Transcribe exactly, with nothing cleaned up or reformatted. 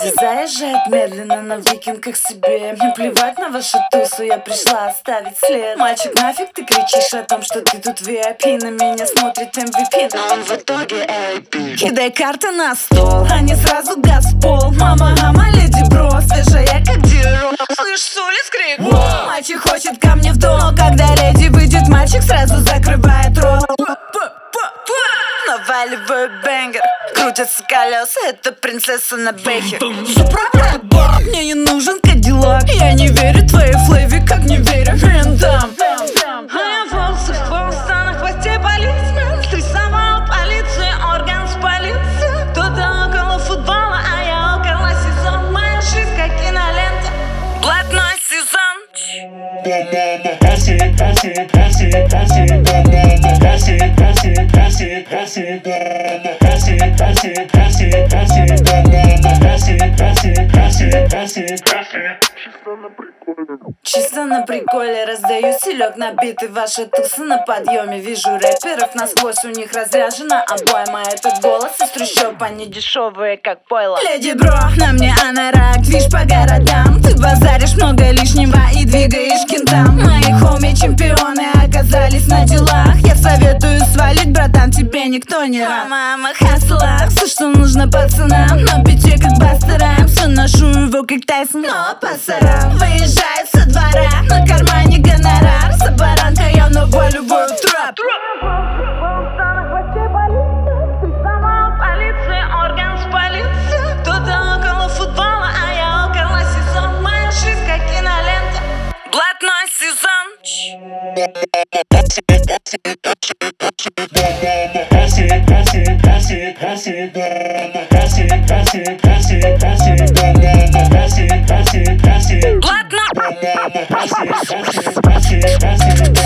Такси заезжает медленно на викинг к себе. Мне плевать на вашу тусу, я пришла оставить след. Мальчик, нафиг ты кричишь о том, что ты тут ви ай пи? На меня смотрит эм ви пи, но он в итоге эй пи. Кидай карты на стол, а не сразу газ в пол. Мама, мама, леди бро, свежая как диро. Слышь, с улиц крик, wow. Мальчик хочет ко мне в дом, но когда леди выйдет, мальчик сразу закрывает рот. Наваливаю бэнгер, крутятся колеса, это принцесса на бэхе. Заправляет бак, мне не нужен кадиллак. Я не верю твоей флейве, как не верю ментам. А я волосы в хвост, а на хвосте полисмен. Стрессовал полиция, орган с полицией. Кто-то около футбола, а я около сезон. Моя жизнь как кинолента, блатной сезон. Pass it, pass it, pass it, pass it, pass it, pass it, pass it, pass it, pass it, pass it, pass it, pass it, pass it, pass it, pass it, pass it, pass it. Чисто на приколе раздаю селек на биты. Ваша туса на подъеме. Вижу рэперов насквозь, у них разряжена обойма. Этот голос из трущоб, они дешевые как пойло. Леди бро, на мне анорак, движ по городам. Ты базаришь много лишнего и двигаешь кентам. Мои хоми чемпионы оказались на делах. Я советую свалить, братан, тебе никто не рад. Мама, хасла, все, что нужно пацанам. На бите как бастерам, все ношу его как Тайсон, но пасарам. Выезжает со двора, на кармане гонорар. За баранка я наваливаю трэп. Полиция, орган с полицией. Кто-то около футбола, а я около сезон. Моя жизнь как кинолента, блатной сезон. Pass it, pass it, pass it, pass it, pass it, pass it, pass it, pass it, pass it, pass it, pass it, pass it, Блатной. pass it, pass it, pass it, pass it.